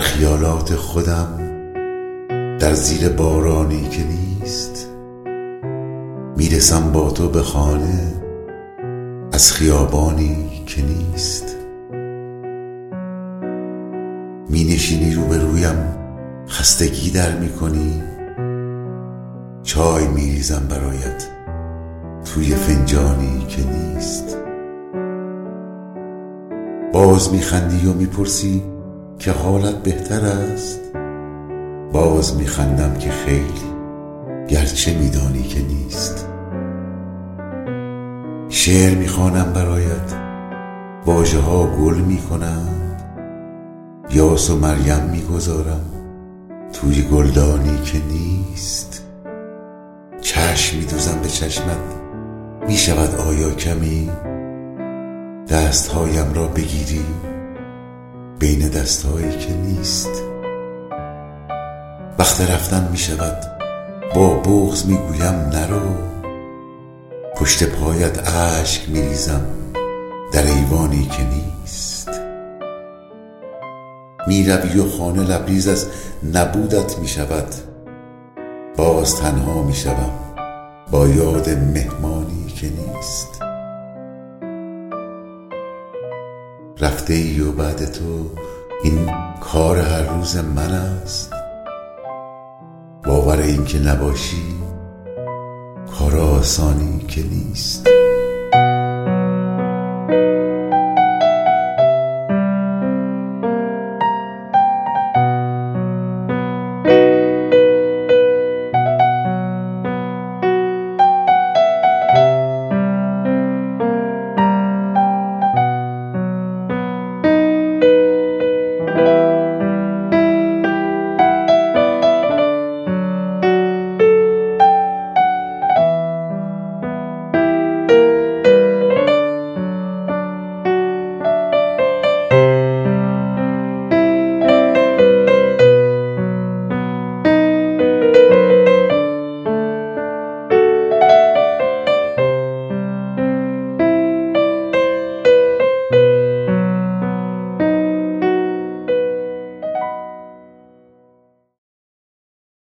خیالات خودم در زیر بارانی که نیست، میرسم با تو به خانه از خیابانی که نیست. می نشینی روبرویم، خستگی در می کنی، چای می ریزم برایت توی فنجانی که نیست. باز می خندی و می پرسی که حالت بهتر است، باز می خندم که خیلی گرچه می دانی که نیست. شعر می خوانم برایت، واژه ها گل می کنند، یاس و مریم می گذارم توی گلدانی که نیست. چشم می دوزم به چشمت، می شود آیا کمی دستهایم را بگیری بین دستهایی که نیست. وقت رفتن می شود، با بغض می گویم نرو، پشت پایت اشک می ریزم در ایوانی که نیست. می روی و خانه لبریز از نبودت می شود، باز تنها می شوم با یاد مهمانی که نیست. رفته ای و بعد تو این کار هر روز من است، باور این که نباشی کار آسانی که نیست.